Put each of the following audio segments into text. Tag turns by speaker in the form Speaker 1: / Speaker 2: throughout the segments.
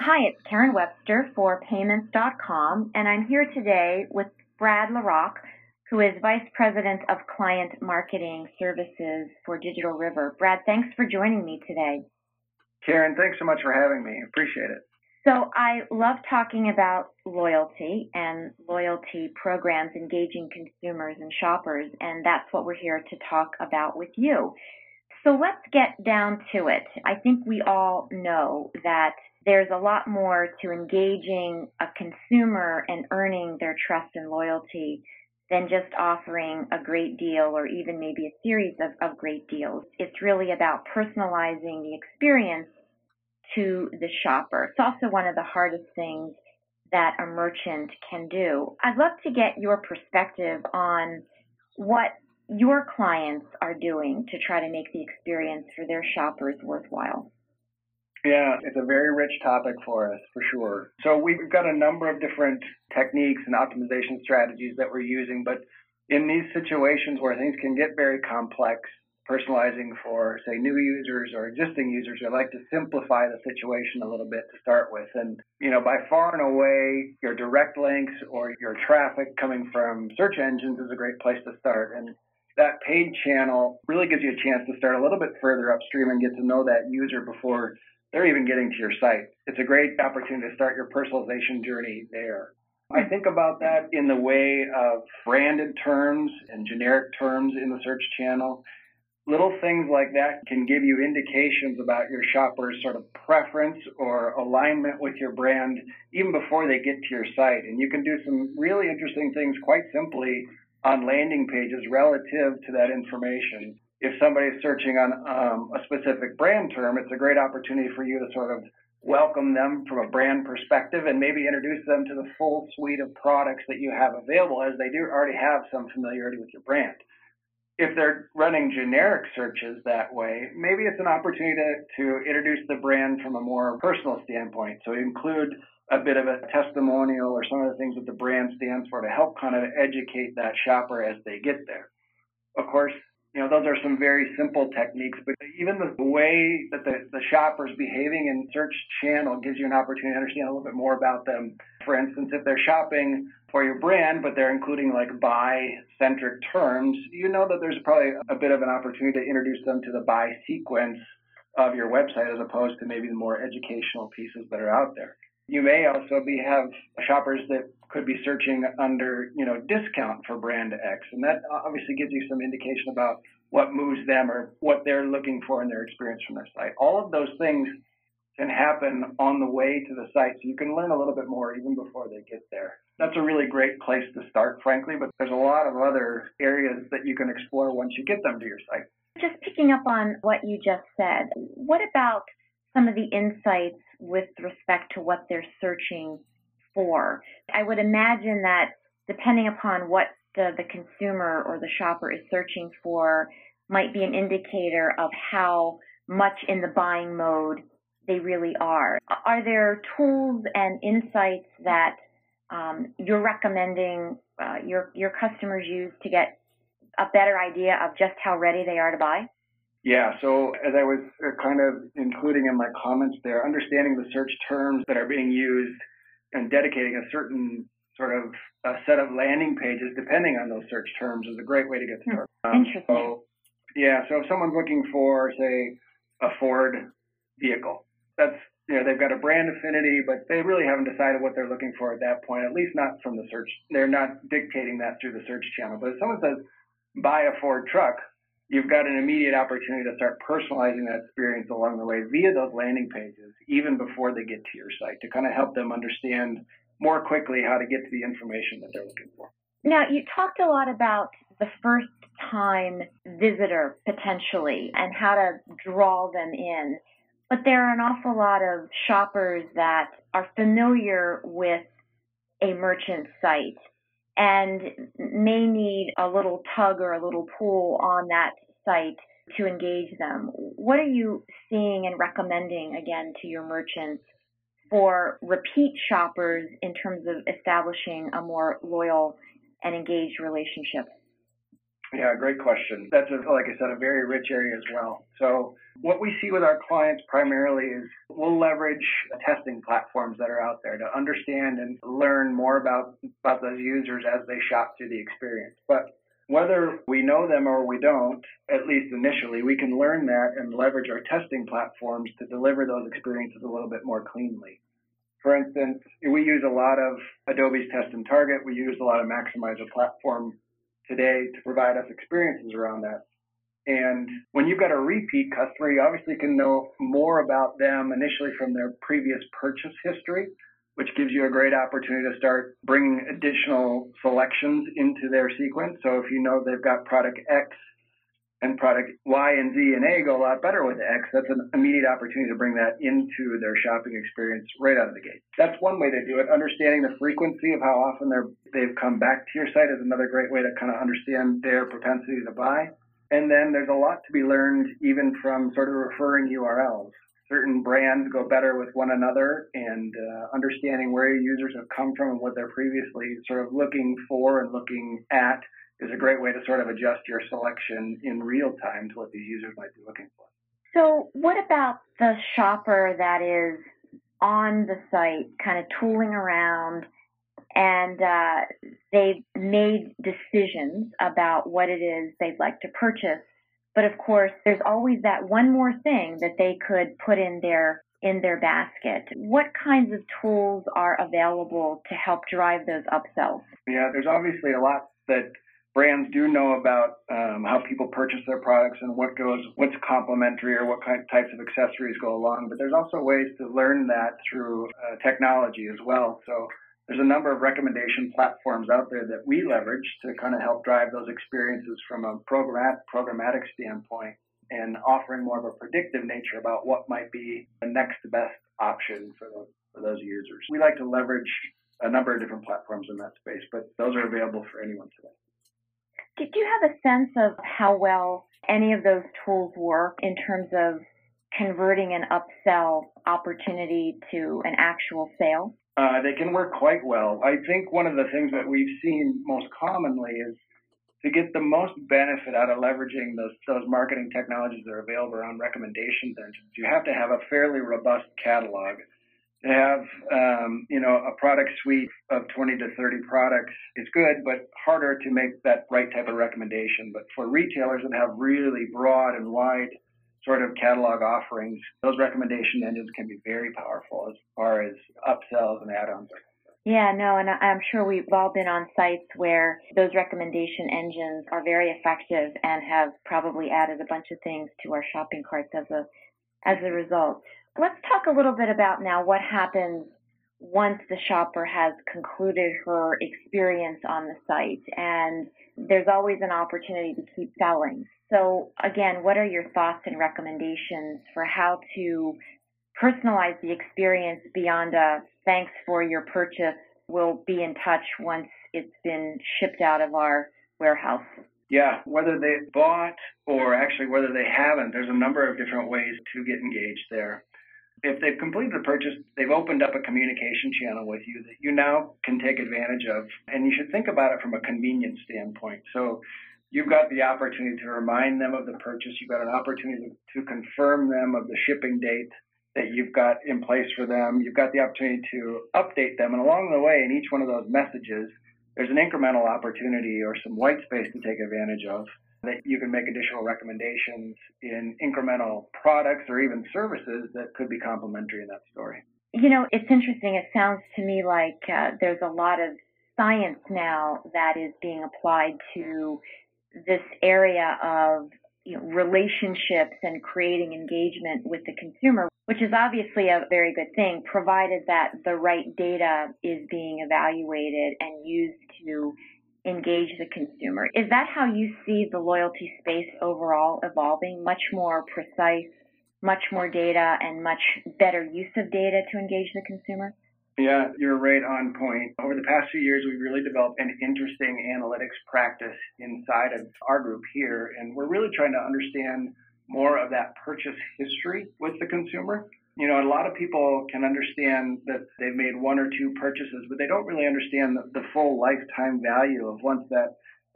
Speaker 1: Hi, it's Karen Webster for Payments.com, and I'm here today with Brad LaRocque, who is Vice President of Client Marketing Services for Digital River. Brad, thanks for joining me today.
Speaker 2: Karen, thanks so much for having me. Appreciate it.
Speaker 1: So I love talking about loyalty and loyalty programs engaging consumers and shoppers, and that's what we're here to talk about with you. So let's get down to it. I think we all know that there's a lot more to engaging a consumer and earning their trust and loyalty than just offering a great deal or even maybe a series of great deals. It's really about personalizing the experience to the shopper. It's also one of the hardest things that a merchant can do. I'd love to get your perspective on what your clients are doing to try to make the experience for their shoppers worthwhile.
Speaker 2: Yeah, it's a very rich topic for us, for sure. So we've got a number of different techniques and optimization strategies that we're using, but in these situations where things can get very complex, personalizing for, say, new users or existing users, I like to simplify the situation a little bit to start with. And, by far and away, your direct links or your traffic coming from search engines is a great place to start. And that paid channel really gives you a chance to start a little bit further upstream and get to know that user before they're even getting to your site. It's a great opportunity to start your personalization journey there. I think about that in the way of branded terms and generic terms in the search channel. Little things like that can give you indications about your shopper's sort of preference or alignment with your brand even before they get to your site. And you can do some really interesting things quite simply on landing pages relative to that information. If somebody's searching on a specific brand term, it's a great opportunity for you to sort of welcome them from a brand perspective and maybe introduce them to the full suite of products that you have available, as they do already have some familiarity with your brand. If they're running generic searches that way, maybe it's an opportunity to introduce the brand from a more personal standpoint. So include a bit of a testimonial or some of the things that the brand stands for to help kind of educate that shopper as they get there. Of course, those are some very simple techniques, but even the way that the shopper's behaving in search channel gives you an opportunity to understand a little bit more about them. For instance, if they're shopping for your brand, but they're including like buy-centric terms, that there's probably a bit of an opportunity to introduce them to the buy sequence of your website as opposed to maybe the more educational pieces that are out there. You may also have shoppers that could be searching under, discount for brand X. And that obviously gives you some indication about what moves them or what they're looking for in their experience from their site. All of those things can happen on the way to the site. So you can learn a little bit more even before they get there. That's a really great place to start, frankly, but there's a lot of other areas that you can explore once you get them to your site.
Speaker 1: Just picking up on what you just said, what about some of the insights with respect to what they're searching for? I would imagine that depending upon what the consumer or the shopper is searching for might be an indicator of how much in the buying mode they really are. Are there tools and insights that you're recommending your customers use to get a better idea of just how ready they are to buy?
Speaker 2: Yeah, so as I was kind of including in my comments there, understanding the search terms that are being used and dedicating a certain sort of a set of landing pages depending on those search terms is a great way to get started.
Speaker 1: Interesting.
Speaker 2: So if someone's looking for, say, a Ford vehicle, that's they've got a brand affinity, but they really haven't decided what they're looking for at that point, at least not from the search. They're not dictating that through the search channel. But if someone says, buy a Ford truck, you've got an immediate opportunity to start personalizing that experience along the way via those landing pages, even before they get to your site, to kind of help them understand more quickly how to get to the information that they're looking for.
Speaker 1: Now, you talked a lot about the first-time visitor, potentially, and how to draw them in. But there are an awful lot of shoppers that are familiar with a merchant site and may need a little tug or a little pull on that site to engage them. What are you seeing and recommending, again, to your merchants for repeat shoppers in terms of establishing a more loyal and engaged relationship?
Speaker 2: Yeah, great question. That's, like I said, a very rich area as well. So what we see with our clients primarily is we'll leverage testing platforms that are out there to understand and learn more about those users as they shop through the experience. But whether we know them or we don't, at least initially, we can learn that and leverage our testing platforms to deliver those experiences a little bit more cleanly. For instance, we use a lot of Adobe's Test and Target. We use a lot of Maximizer platform today to provide us experiences around that. And when you've got a repeat customer, you obviously can know more about them initially from their previous purchase history, which gives you a great opportunity to start bringing additional selections into their sequence. So if you know they've got product X and product Y and Z and A go a lot better with X, that's an immediate opportunity to bring that into their shopping experience right out of the gate. That's one way to do it. Understanding the frequency of how often they've come back to your site is another great way to kind of understand their propensity to buy. And then there's a lot to be learned even from sort of referring URLs. Certain brands go better with one another, and understanding where your users have come from and what they're previously sort of looking for and looking at is a great way to sort of adjust your selection in real time to what these users might be looking for.
Speaker 1: So what about the shopper that is on the site kind of tooling around and they've made decisions about what it is they'd like to purchase, but of course there's always that one more thing that they could put in their basket? What kinds of tools are available to help drive those upsells?
Speaker 2: Yeah, there's obviously a lot that brands do know about how people purchase their products and what's complementary or what types of accessories go along. But there's also ways to learn that through technology as well. So there's a number of recommendation platforms out there that we leverage to kind of help drive those experiences from a programmatic standpoint and offering more of a predictive nature about what might be the next best option for those users. We like to leverage a number of different platforms in that space, but those are available for anyone today.
Speaker 1: Do you have a sense of how well any of those tools work in terms of converting an upsell opportunity to an actual sale?
Speaker 2: They can work quite well. I think one of the things that we've seen most commonly is to get the most benefit out of leveraging those marketing technologies that are available around recommendations engines. You have to have a fairly robust catalog. To have, a product suite of 20 to 30 products is good, but harder to make that right type of recommendation. But for retailers that have really broad and wide sort of catalog offerings, those recommendation engines can be very powerful as far as upsells and add-ons are concerned.
Speaker 1: Yeah, no, and I'm sure we've all been on sites where those recommendation engines are very effective and have probably added a bunch of things to our shopping carts as a result. Let's talk a little bit about now what happens once the shopper has concluded her experience on the site, and there's always an opportunity to keep selling. So again, what are your thoughts and recommendations for how to personalize the experience beyond a thanks for your purchase, we'll be in touch once it's been shipped out of our warehouse?
Speaker 2: Yeah, whether they bought or actually whether they haven't, there's a number of different ways to get engaged there. If they've completed the purchase, they've opened up a communication channel with you that you now can take advantage of. And you should think about it from a convenience standpoint. So you've got the opportunity to remind them of the purchase. You've got an opportunity to confirm them of the shipping date that you've got in place for them. You've got the opportunity to update them. And along the way, in each one of those messages, there's an incremental opportunity or some white space to take advantage of, that you can make additional recommendations in incremental products or even services that could be complementary in that story.
Speaker 1: It's interesting. It sounds to me like there's a lot of science now that is being applied to this area of relationships and creating engagement with the consumer, which is obviously a very good thing, provided that the right data is being evaluated and used to engage the consumer. Is that how you see the loyalty space overall evolving? Much more precise, much more data, and much better use of data to engage the consumer?
Speaker 2: Yeah, you're right on point. Over the past few years, we've really developed an interesting analytics practice inside of our group here, and we're really trying to understand more of that purchase history with the consumer. A lot of people can understand that they've made one or two purchases, but they don't really understand the full lifetime value of once that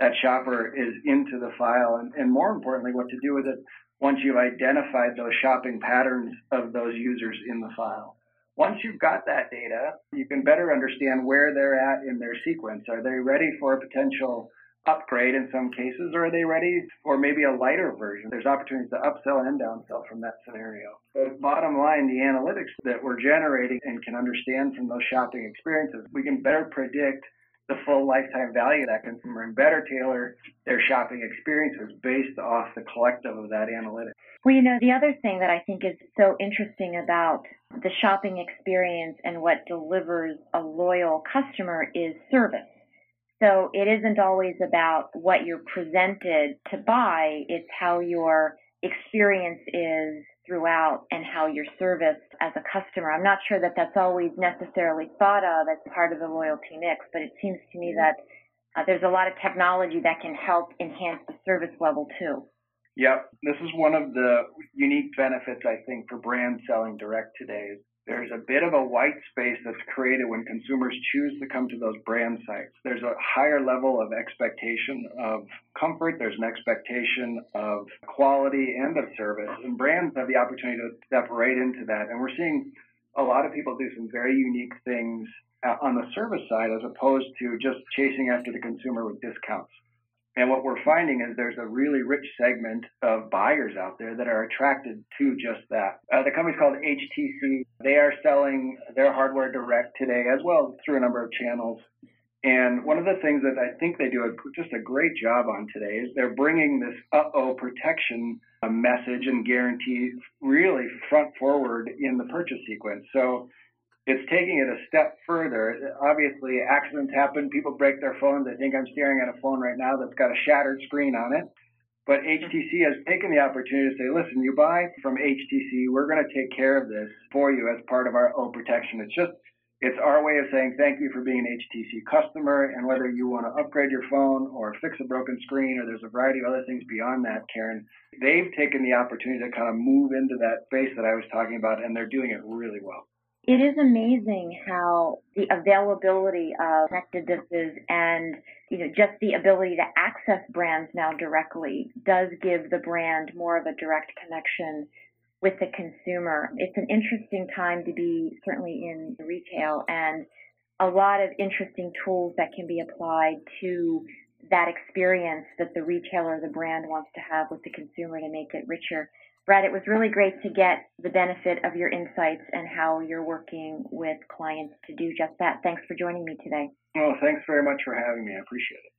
Speaker 2: that shopper is into the file, and more importantly, what to do with it once you've identified those shopping patterns of those users in the file. Once you've got that data, you can better understand where they're at in their sequence. Are they ready for a potential upgrade in some cases, or are they ready for maybe a lighter version? There's opportunities to upsell and downsell from that scenario. But bottom line, the analytics that we're generating and can understand from those shopping experiences, we can better predict the full lifetime value of that consumer and better tailor their shopping experiences based off the collective of that analytics.
Speaker 1: Well, the other thing that I think is so interesting about the shopping experience and what delivers a loyal customer is service. So it isn't always about what you're presented to buy, it's how your experience is throughout and how you're serviced as a customer. I'm not sure that that's always necessarily thought of as part of the loyalty mix, but it seems to me that there's a lot of technology that can help enhance the service level too.
Speaker 2: Yep. This is one of the unique benefits, I think, for brand selling direct today. There's a bit of a white space that's created when consumers choose to come to those brand sites. There's a higher level of expectation of comfort. There's an expectation of quality and of service. And brands have the opportunity to step right into that. And we're seeing a lot of people do some very unique things on the service side as opposed to just chasing after the consumer with discounts. And what we're finding is there's a really rich segment of buyers out there that are attracted to just that. The company's called HTC. They are selling their hardware direct today as well through a number of channels. And one of the things that I think they do just a great job on today is they're bringing this protection message and guarantee really front forward in the purchase sequence. So it's taking it a step further. Obviously, accidents happen. People break their phones. I think I'm staring at a phone right now that's got a shattered screen on it. But HTC has taken the opportunity to say, listen, you buy from HTC, we're going to take care of this for you as part of our O protection. It's our way of saying thank you for being an HTC customer, and whether you want to upgrade your phone or fix a broken screen, or there's a variety of other things beyond that, Karen, they've taken the opportunity to kind of move into that space that I was talking about, and they're doing it really well.
Speaker 1: It is amazing how the availability of connected devices and just the ability to access brands now directly does give the brand more of a direct connection with the consumer. It's an interesting time to be certainly in retail, and a lot of interesting tools that can be applied to that experience that the retailer, the brand wants to have with the consumer to make it richer. Brad, it was really great to get the benefit of your insights and how you're working with clients to do just that. Thanks for joining me today.
Speaker 2: Well, thanks very much for having me. I appreciate it.